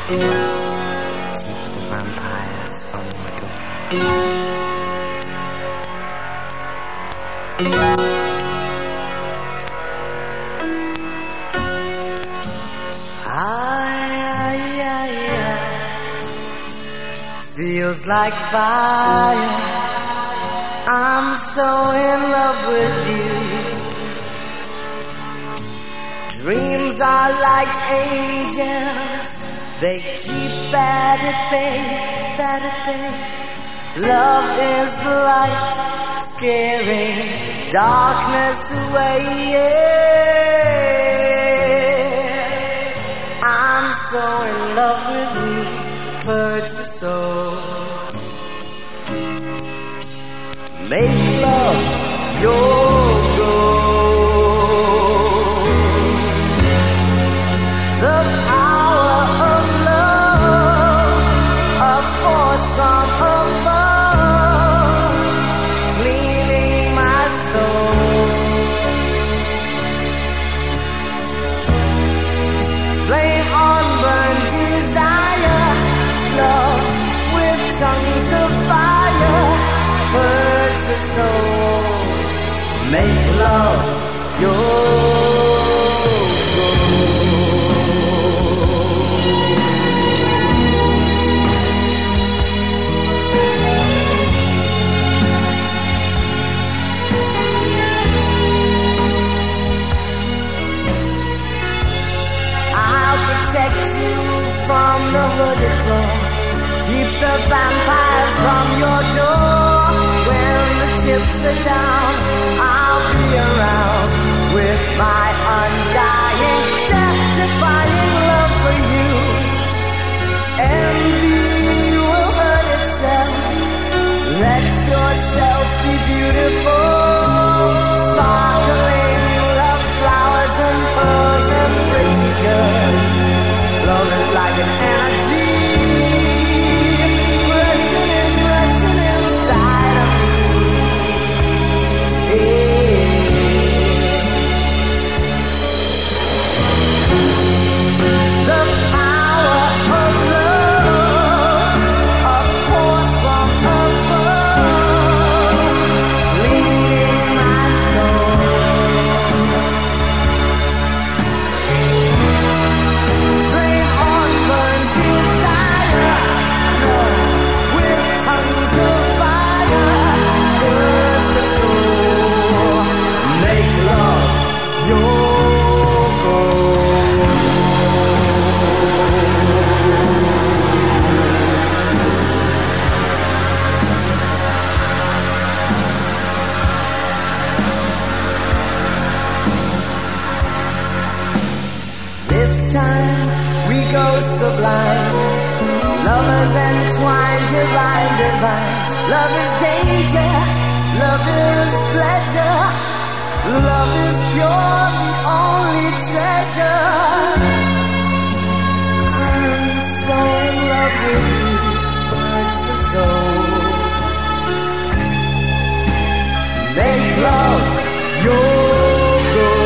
Keep the vampires from your door. Feels like fire. I'm so in love with you. Dreams are like angels. They keep bad at bay, bad at bay. Love is the light, scaring darkness away. Yeah. I'm so in love with you. Purge the soul. Make love your goal. The power of love, a force from above, cleaning my soul. Flame on, burn desire. Love with tongues of fire, purge the soul, make love your goal. I'll protect you from the hooded claw. Keep the vampires from your door. When the chips are down, I'll be around with my undying, death-defying love for you. Envy will hurt itself. Let yourself be beautiful. Sparkling love flowers and pearls and pretty girls. Love is like an energy. Sublime, lovers entwined, divine, divine. Love is danger, love is pleasure. Love is pure, the only treasure. I'm so in love with you, purge the soul. Make love your goal.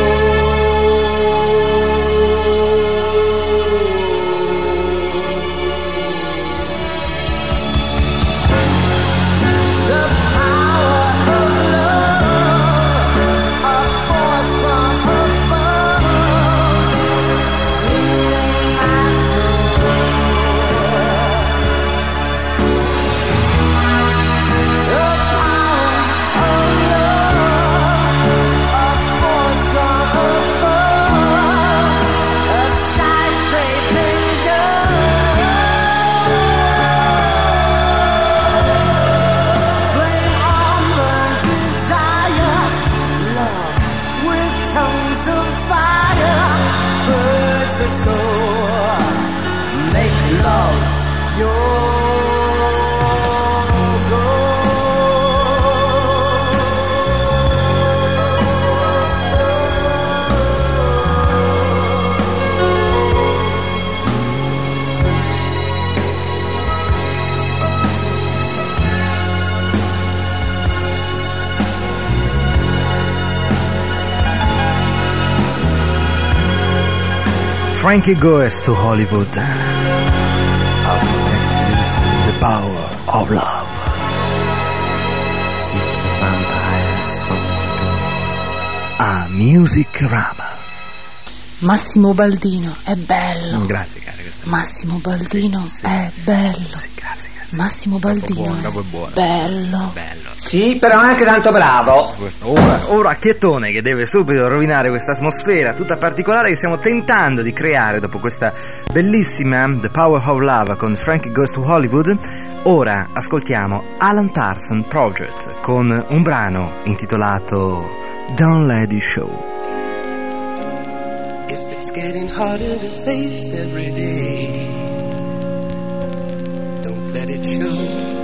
Frankie Goes to Hollywood. Power of Love. Keep the vampires from the door. A Musicrama. Massimo Baldino, è bello. Grazie, cara. Massimo Baldino, sì, è bello. Sì, grazie. Massimo Baldino, buono. Bello. Sì, però anche tanto bravo. Ora Chiettone che deve subito rovinare questa atmosfera tutta particolare che stiamo tentando di creare dopo questa bellissima The Power of Love con Frankie Goes to Hollywood. Ora ascoltiamo Alan Parsons Project con un brano intitolato Don't Let It Show. If it's getting harder to face every day, don't let it show.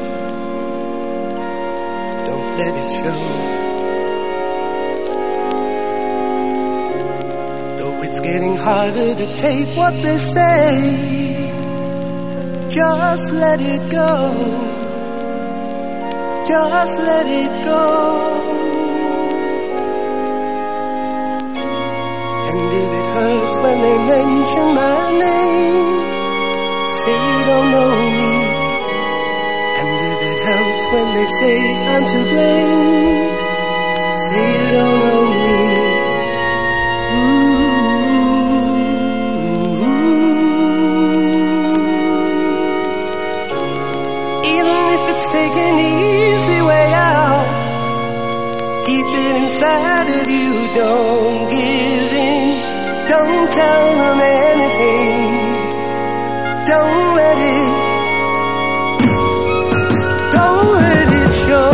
Don't let it show. Though it's getting harder to take what they say, just let it go. Just let it go. And if it hurts when they mention my name, say you don't know me. And if it helps when they say I'm to blame, say you don't know me. Even if it's taking the easy way out, keep it inside of you, don't give in. Don't tell them anything. Don't let it show.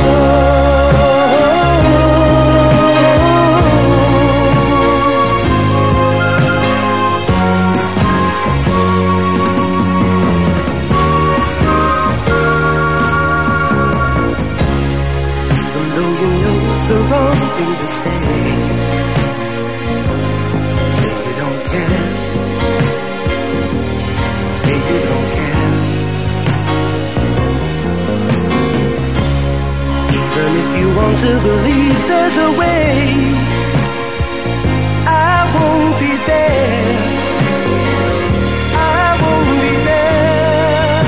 Even though you know it's the wrong thing to say, want to believe there's a way, I won't be there. I won't be there.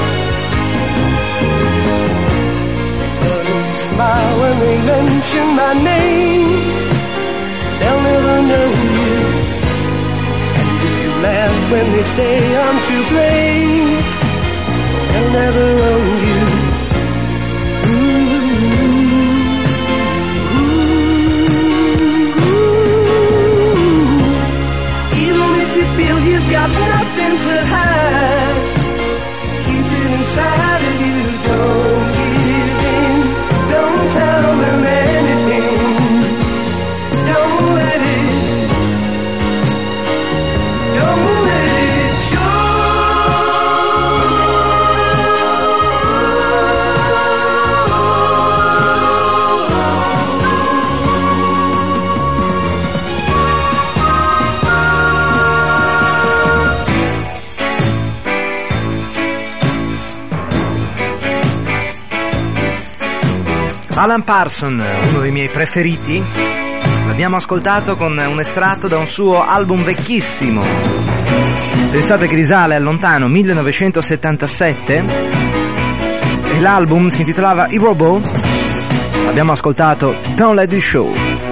But if you smile when they mention my name, they'll never know you. And if you laugh when they say I'm to blame, they'll never own you. You've got nothing to hide. Keep it inside of you. Don't give in. Don't tell them anything. Don't let it Alan Parsons, uno dei miei preferiti, l'abbiamo ascoltato con un estratto da un suo album vecchissimo. Pensate che risale al lontano 1977 e l'album si intitolava I Robot. Abbiamo ascoltato Don't Let It Show.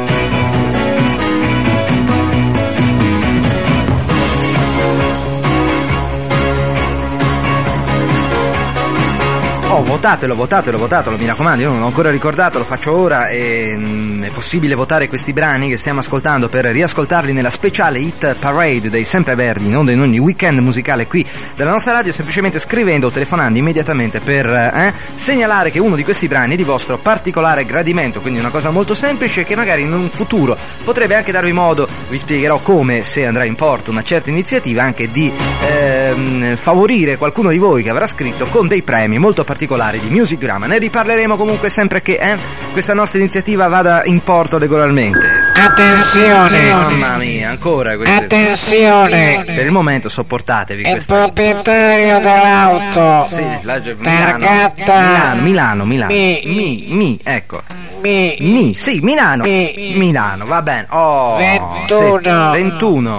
Oh, votatelo, mi raccomando, io non l'ho ancora ricordato, lo faccio ora e è possibile votare questi brani che stiamo ascoltando per riascoltarli nella speciale Hit Parade dei Sempreverdi, non in ogni weekend musicale qui della nostra radio, semplicemente scrivendo o telefonando immediatamente per segnalare che uno di questi brani è di vostro particolare gradimento, quindi una cosa molto semplice che magari in un futuro potrebbe anche darvi modo, vi spiegherò come, se andrà in porto una certa iniziativa, anche di favorire qualcuno di voi che avrà scritto con dei premi molto particolari di Musicrama. Ne riparleremo comunque sempre che questa nostra iniziativa vada in porto regolarmente. Attenzione! Mamma mia, ancora queste. Attenzione! Per il momento sopportatevi Il questa. proprietario dell'auto. Sì, Targata Milano. Ecco. Sì, Milano, va bene. Oh, 21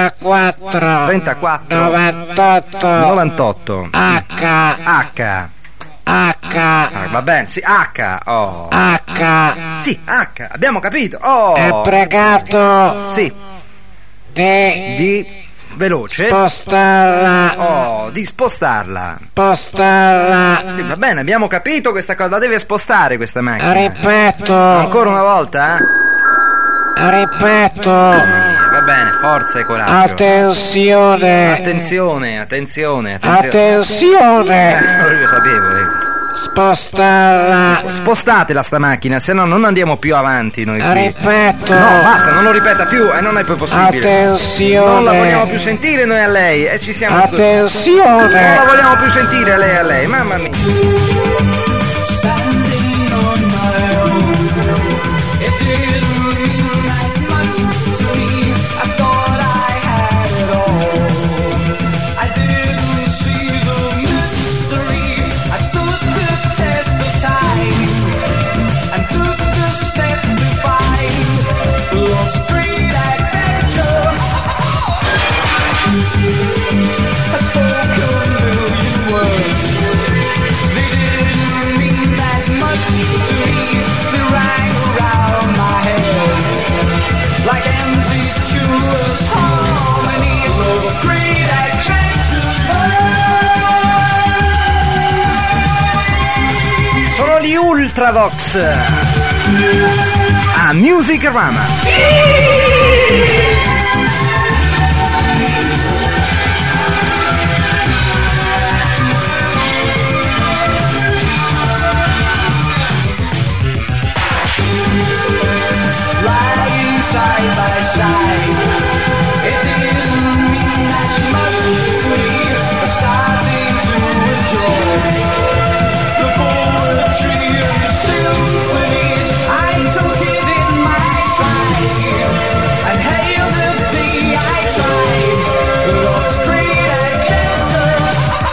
34 98 H Va bene, sì, H. Oh. H. Sì, H, abbiamo capito. Oh. È pregato Sì. Di veloce. Spostarla. Oh, di spostarla. Spostarla. Sì, va bene, abbiamo capito questa cosa. La deve spostare questa macchina. Ripeto. Ancora una volta? Ripeto. Va bene, forza e coraggio. Attenzione. Attenzione. Attenzione. Lo sapevo. Spostarla. Spostatela sta macchina, se no non andiamo più avanti noi qui. Ripeto. No, basta, non lo ripeta più e non è più possibile. Attenzione. Non la vogliamo più sentire noi a lei e ci siamo. Attenzione. Non la vogliamo più sentire a lei, mamma mia. Standing on my own, it didn't mean that much to me. I thought I had it all. I didn't see the mystery. I stood the test of time and took the step to find love's street adventure. I spoke a million words. They didn't mean that much to me. They rang around my head like empty chewers harmonies of great adventures. Sono gli Ultravox a Music Rama. Lying side by side, it didn't mean that much to me. I started to enjoy the poetry and symphonies. I took it in my stride and hailed the day I tried love's great adventure.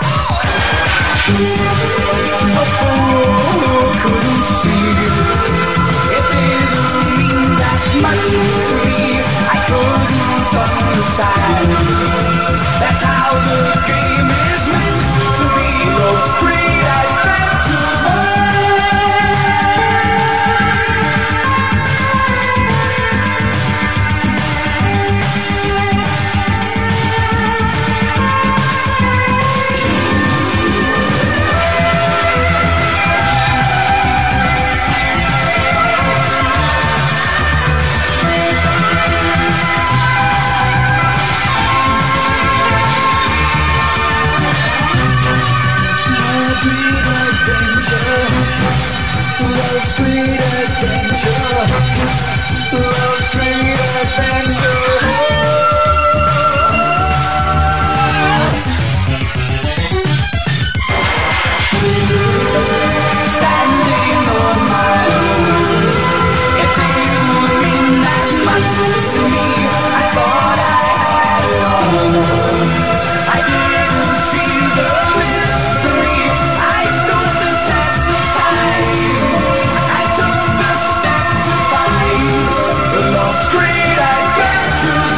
A fool who couldn't see. It didn't mean that much to me. I couldn't understand. That's how the game is meant to be. Those great adventures. Love's great adventure. Love's great adventure. Standing on my own, it didn't mean that much to me. I thought I had it all. I didn't see the mystery. I stood the test of time. I took the step to find love's great adventures.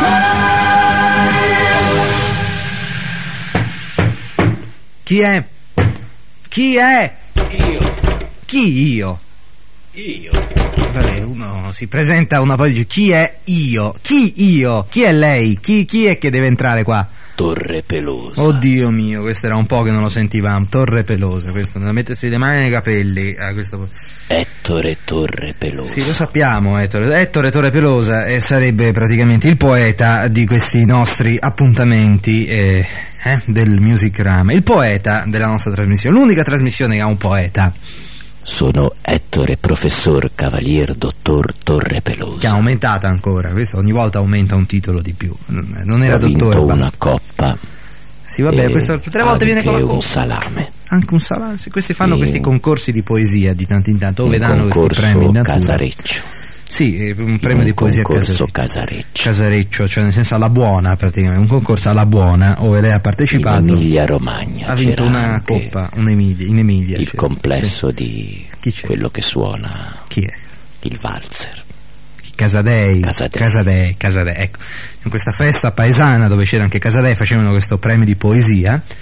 Chi è? Chi è? Io. Chi io? Vabbè, uno si presenta una poi dice chi è io? Chi io? Chi è lei? Chi è che deve entrare qua? Torre Pelosa. Oddio mio, questo era un po' che non lo sentivamo. Torre Pelosa, questo da mettersi le mani nei capelli. Questo... Ettore Torre Pelosa. Sì, lo sappiamo, Ettore Torre Pelosa sarebbe praticamente il poeta di questi nostri appuntamenti del Music Rama, il poeta della nostra trasmissione, l'unica trasmissione che ha un poeta. Sono Ettore Professor Cavalier Dottor Torre Pelosa. Che ha aumentato ancora, questo ogni volta aumenta un titolo di più. Non era Ho vinto dottore. una coppa. Sì, vabbè, questo tutte le volte viene con la un coppa. salame. Anche un salame. Sì, questi fanno Sì. questi concorsi di poesia di tanto in tanto, dove Un danno questi concorso premi in natura. Casareccio. Sì, un premio di poesia concorso Casareccio. Casareccio. Casareccio, cioè nel senso alla buona praticamente, un concorso alla buona, dove lei ha partecipato. In Emilia Romagna Ha vinto c'era una anche coppa, in Emilia. il c'era. complesso Sì. di Chi c'è? quello che suona Chi è? il valzer. Casadei. Casadei. Ecco, in questa festa paesana dove c'era anche Casadei facevano questo premio di poesia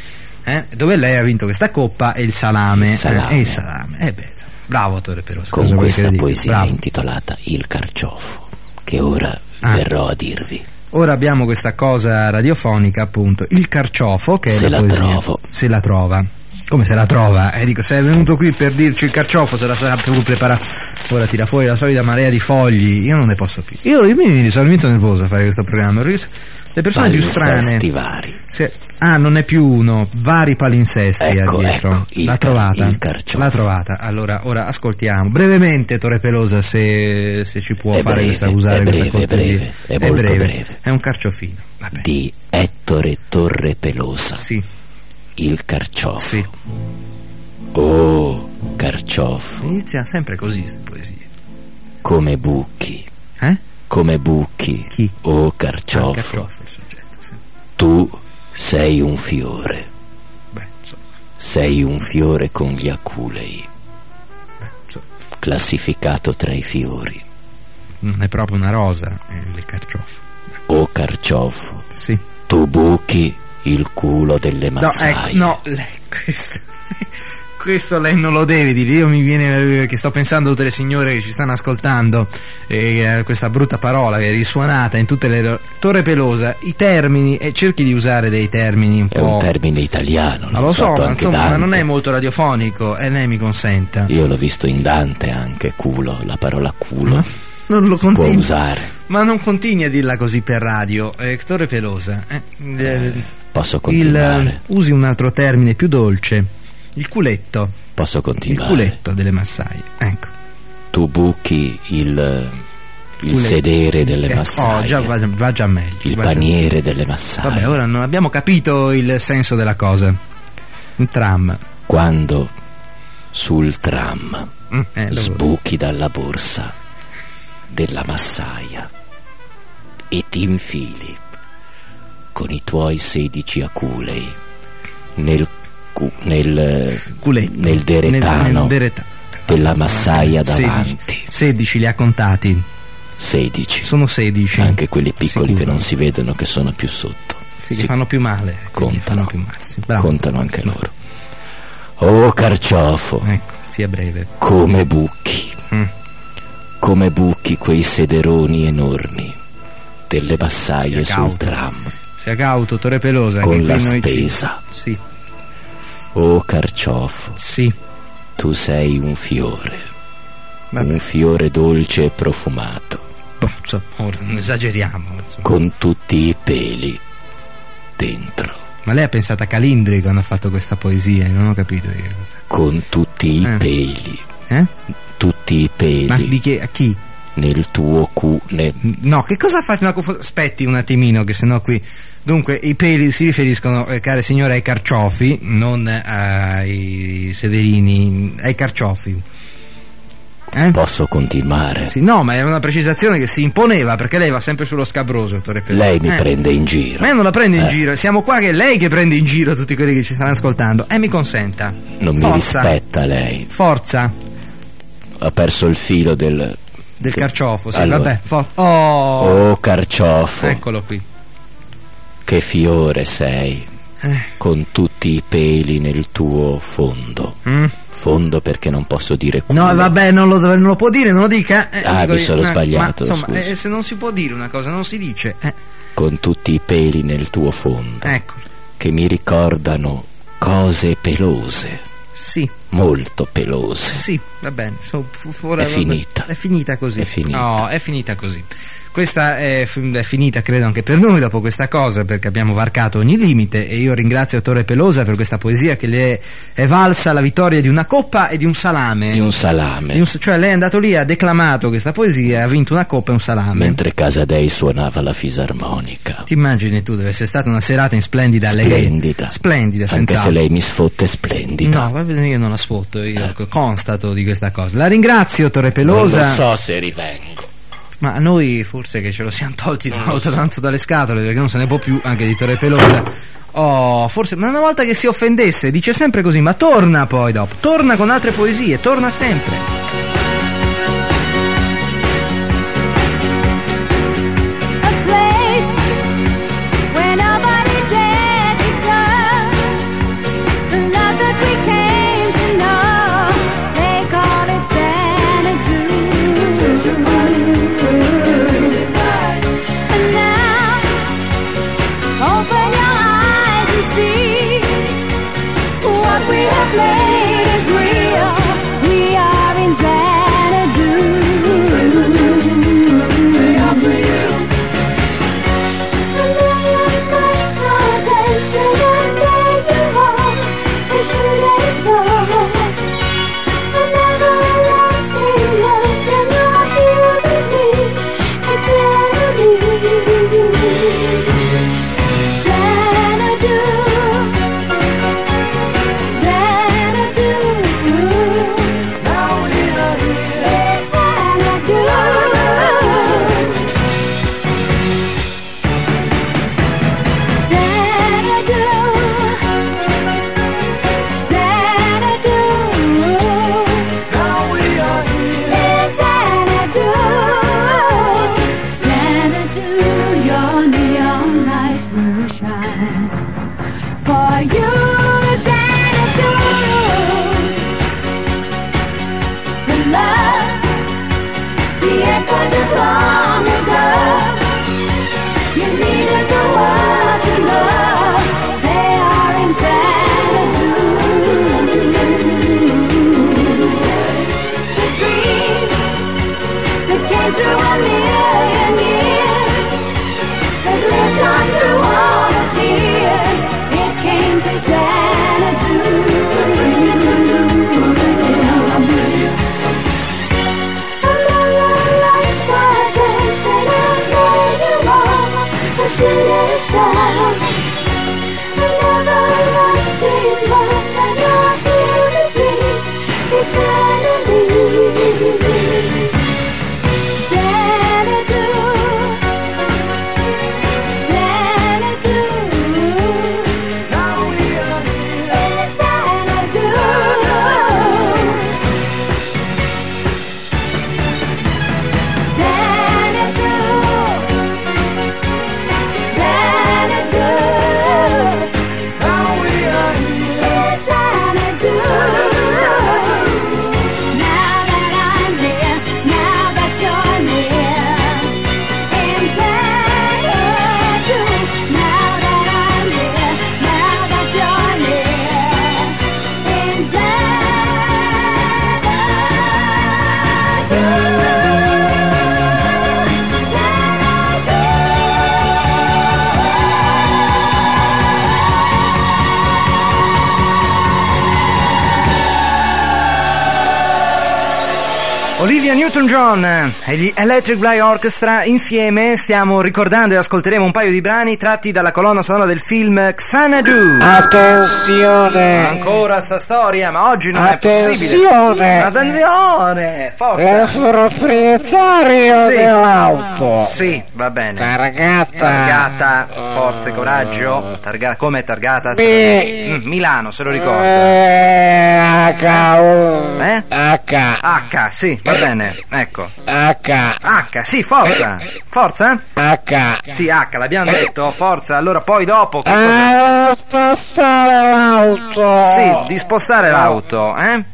dove lei ha vinto questa coppa e il salame. Il salame. Il salame. Bravo Torre Pelosa. Con questa poesia Bravo. intitolata Il carciofo, che ora verrò a dirvi. Ora abbiamo questa cosa radiofonica, appunto, il carciofo, che Se è la la poesia. trovo. Se la trova. Come se la trova? Dico, se è venuto qui per dirci il carciofo, se la sarà più preparata. Ora tira fuori la solita marea di fogli. Io non ne posso più. Io mi sono molto nervoso a fare questo programma, perché le persone più strane. Palinsesti vari. Non è più uno, vari palinsesti Ecco, dietro. ecco, L'ha trovata. il carciofo. L'ha trovata. Allora, ora ascoltiamo brevemente Torre Pelosa, se ci può È fare breve, usare è questa breve, cortesia. è molto breve. È un carciofino. Vabbè. Di Ettore Torre Pelosa. Sì. Il carciofo. Sì. Oh, carciofo, Inizia sempre così queste poesie. come bucchi, come bucchi. Chi? Oh, carciofo, Carciofo il soggetto, sì. tu sei un fiore. Beh, insomma, Sei un fiore con gli aculei, insomma, classificato tra i fiori. non è proprio una rosa, il carciofo. Oh, carciofo, Sì. tu buchi il culo delle massaie. Questo lei non lo deve dire. Io mi viene che sto pensando a tutte le signore che ci stanno ascoltando, questa brutta parola che è risuonata in tutte le Torre Pelosa, i termini, e cerchi di usare dei termini un È po'. un termine italiano, Ma l'ho lo so, usato ma anche insomma, ma Dante. non è molto radiofonico, e lei mi consenta. Io l'ho visto in Dante anche, culo, la parola culo. Non lo Può continui. usare. Ma non continui a dirla così per radio, Torre Pelosa. Posso continuare? Usi un altro termine più dolce. Il culetto. Posso Il continuare? culetto delle massaie. Ecco. Tu buchi il Culetto. sedere delle massaie. Già va già meglio. Il va già paniere meglio. delle massaie. Vabbè, ora non abbiamo capito il senso della cosa. Un tram. Quando sul tram Lavoro. sbuchi dalla borsa della massaia e ti infili con i tuoi 16 aculei nel Culetto. nel deretano Nel deretano. della massaia davanti. 16 li ha contati. 16. Sono 16. Anche quelli piccoli Sicuro. che non si vedono, che sono più sotto. Sì, che fanno più male. Contano. Che fanno più male. Sì, bravo. Contano anche loro. Oh, carciofo, Ecco, sia breve. come buchi. Come buchi quei sederoni enormi delle massaie Sia sul cauto. tram. Sia cauto, Torre Pelosa. Con che la qui noi spesa. Sì, Oh, carciofo, sì. tu sei un fiore. Vabbè. Un fiore dolce e profumato, Insomma, ora non esageriamo. Insomma. con tutti i peli dentro. Ma lei ha pensato a Calindri quando ha fatto questa poesia? Non ho capito io. Con tutti i peli. Tutti i peli. Ma di che? A chi? Nel tuo No, che cosa fa? Aspetti un attimino, che sennò qui. Dunque, i peli si riferiscono, care signore, ai carciofi, non ai sederini, ai carciofi. Posso continuare? Sì, no, ma è una precisazione che si imponeva, perché lei va sempre sullo scabroso, Torre Pelosa. Lei mi prende in giro. Ma io non la prendo in giro, siamo qua che è lei che prende in giro tutti quelli che ci stanno ascoltando. Mi consenta. Non mi Forza. rispetta lei. Forza. Ha perso il filo del Carciofo, sì, Allora. vabbè. Oh, carciofo, Eccolo qui. che fiore sei, con tutti i peli nel tuo fondo. Fondo perché non posso dire culo. No, vabbè, non lo può dire, non lo dica. Mi sono sbagliato, Ma insomma, scusi. se non si può dire una cosa, non si dice. Con tutti i peli nel tuo fondo, Ecco, che mi ricordano cose pelose, sì, molto pelose. sì, va bene. È finita. È finita così. È finita. No, è finita così. Questa è finita, credo, anche per noi dopo questa cosa, perché abbiamo varcato ogni limite, e io ringrazio Torre Pelosa per questa poesia che le è valsa la vittoria di una coppa e di un salame. Di un salame. Cioè lei è andato lì, ha declamato questa poesia e ha vinto una coppa e un salame. Mentre Casadei suonava la fisarmonica. Ti immagini tu, deve essere stata una serata in splendida Splendida. Splendida, Anche senz'altro. se lei mi sfotte splendida. No, va bene, io non la sfotto, io constato di questa cosa. La ringrazio, Torre Pelosa. Non lo so se rivengo. Ma noi forse che ce lo siamo tolti una volta tanto dalle scatole, perché non se ne può più anche di Torre Pelosa. Oh, forse, ma una volta che si offendesse, dice sempre così, ma torna poi dopo, torna con altre poesie, torna sempre. A place where nobody dared to go. moonshine for you, Xanadu. The love, the echoes of long ago. You needed the world to know they are in Xanadu. The dream that came through a million years, that lived on through all the tears, it came to Xanadu. A million lights are dancing, and there you are, the shooting star. I never lost in love, and you're here with me eternally. Xanadu, Xanadu. Now we are here in Xanadu. Xanadu, Xanadu. Now we are here in Xanadu. Now that I'm here, now that you're near, in Xanadu. Now that I'm here, now that you're near, in Olivia Newton-John e gli Electric Light Orchestra insieme stiamo ricordando e ascolteremo un paio di brani tratti dalla colonna sonora del film Xanadu. Attenzione! Ancora sta storia, ma oggi non è possibile. Attenzione! Attenzione! Forza! È il proprietario Sì. dell'auto. Sì, va bene. Targata. Targata, forza e coraggio. Come è targata? B. Milano, se lo ricorda. H. Eh? H. H, sì, va bene, ecco. H. H, sì, forza. Forza? H. Sì, H, l'abbiamo detto, forza. Allora, poi dopo... che cosa? Spostare l'auto. Sì, di spostare l'auto, eh?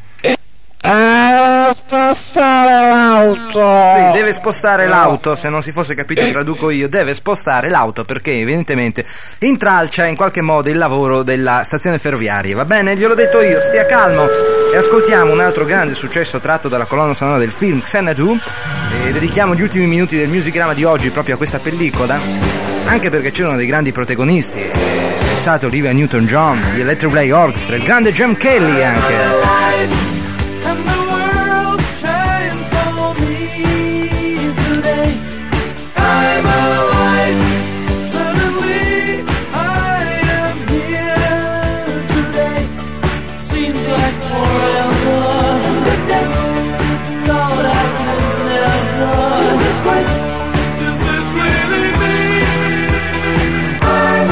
Spostare l'auto. Sì, deve spostare l'auto, se non si fosse capito traduco io, deve spostare l'auto perché evidentemente intralcia in qualche modo il lavoro della stazione ferroviaria, va bene? Gliel'ho detto io, stia calmo e ascoltiamo un altro grande successo tratto dalla colonna sonora del film Xanadu e dedichiamo gli ultimi minuti del musicramma di oggi proprio a questa pellicola, anche perché c'erano dei grandi protagonisti, pensate Olivia Newton-John, gli Electric Light Orchestra, il grande Gem Kelly anche. And the world shines for me today. I'm alive. Suddenly I am here today. Seems like forever. Thought I could never. Is this really me? I'm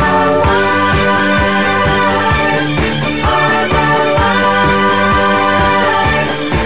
alive. I'm alive.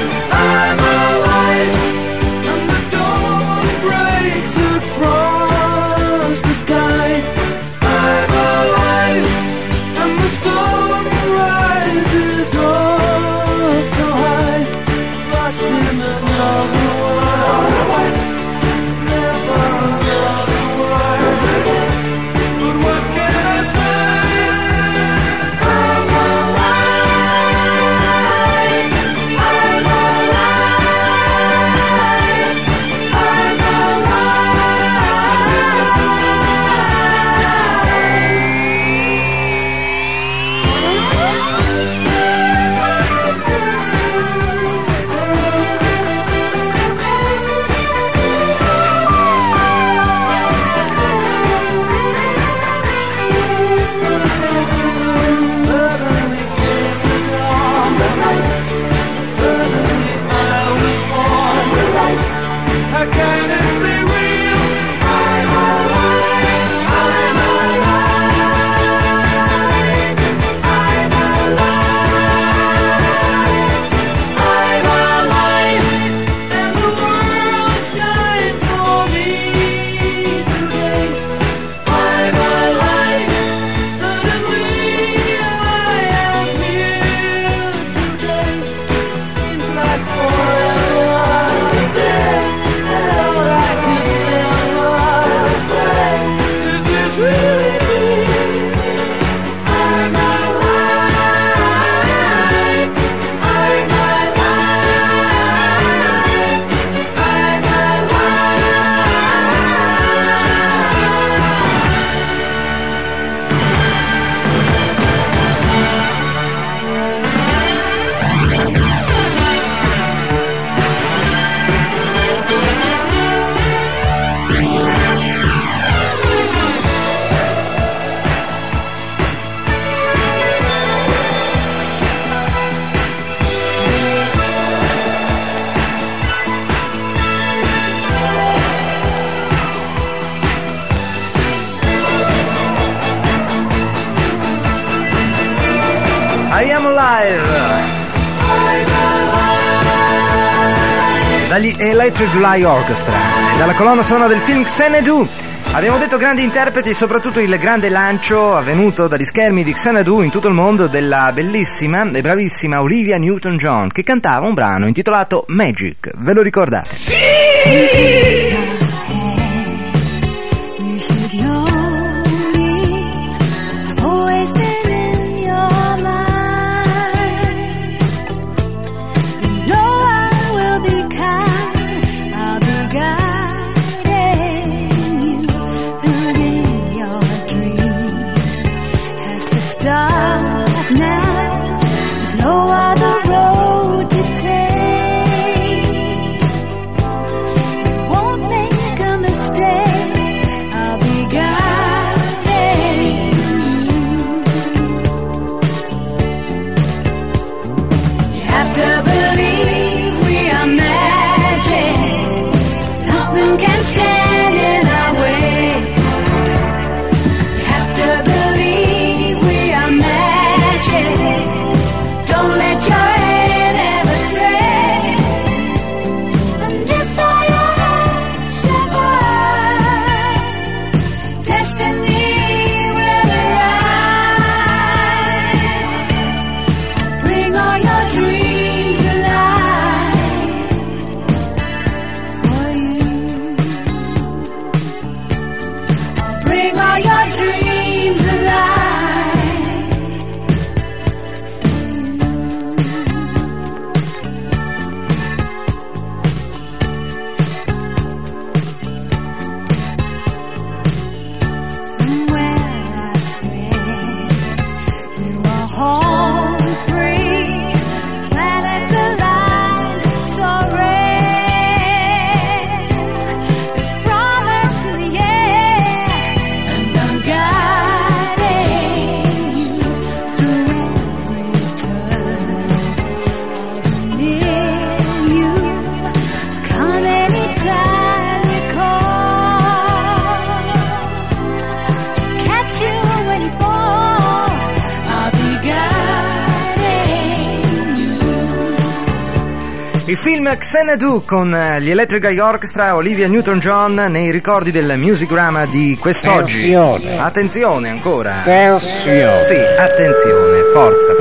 I Am Alive dagli Electric Light Orchestra e dalla colonna sonora del film Xanadu. Abbiamo detto grandi interpreti e soprattutto il grande lancio avvenuto dagli schermi di Xanadu in tutto il mondo della bellissima e bravissima Olivia Newton-John, che cantava un brano intitolato Magic. Ve lo ricordate? You should know me. I've always been in your mind. You know I will be kind. I'll be guiding you. Building your dream has to start now. There's no other road to take. Il film Xanadu con gli Electric Light Orchestra, Olivia Newton-John nei ricordi del Musicrama di quest'oggi. Attenzione ancora. Tensione. Sì, attenzione, forza.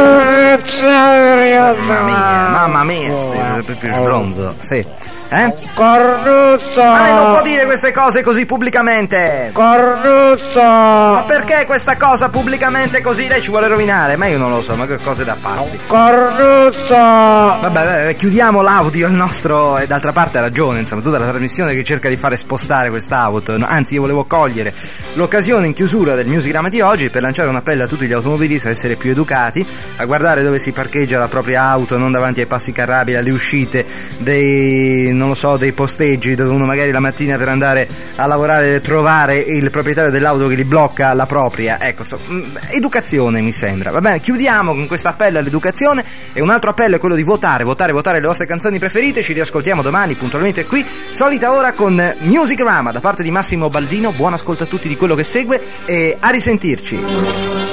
Mamma mia, sì, più sbronzo, sì. Cornuto! Ma lei non può dire queste cose così pubblicamente! Cornuto! Ma perché questa cosa pubblicamente così? Lei ci vuole rovinare? Ma io non lo so, ma che cose da farti? Cornuto! Vabbè, chiudiamo l'audio, il nostro, e d'altra parte ha ragione, insomma, tutta la trasmissione che cerca di fare spostare quest'auto. Anzi, io volevo cogliere l'occasione in chiusura del Musicrama di oggi per lanciare un appello a tutti gli automobilisti a essere più educati, a guardare dove si parcheggia la propria auto, non davanti ai passi carrabili, alle uscite dei, non lo so, dei posteggi dove uno magari la mattina per andare a lavorare deve trovare il proprietario dell'auto che gli blocca la propria. Ecco, educazione mi sembra. Va bene, chiudiamo con questo appello all'educazione e un altro appello è quello di votare le vostre canzoni preferite. Ci riascoltiamo domani puntualmente qui, solita ora, con Musicrama da parte di Massimo Baldino. Buon ascolto a tutti di quello che segue e a risentirci.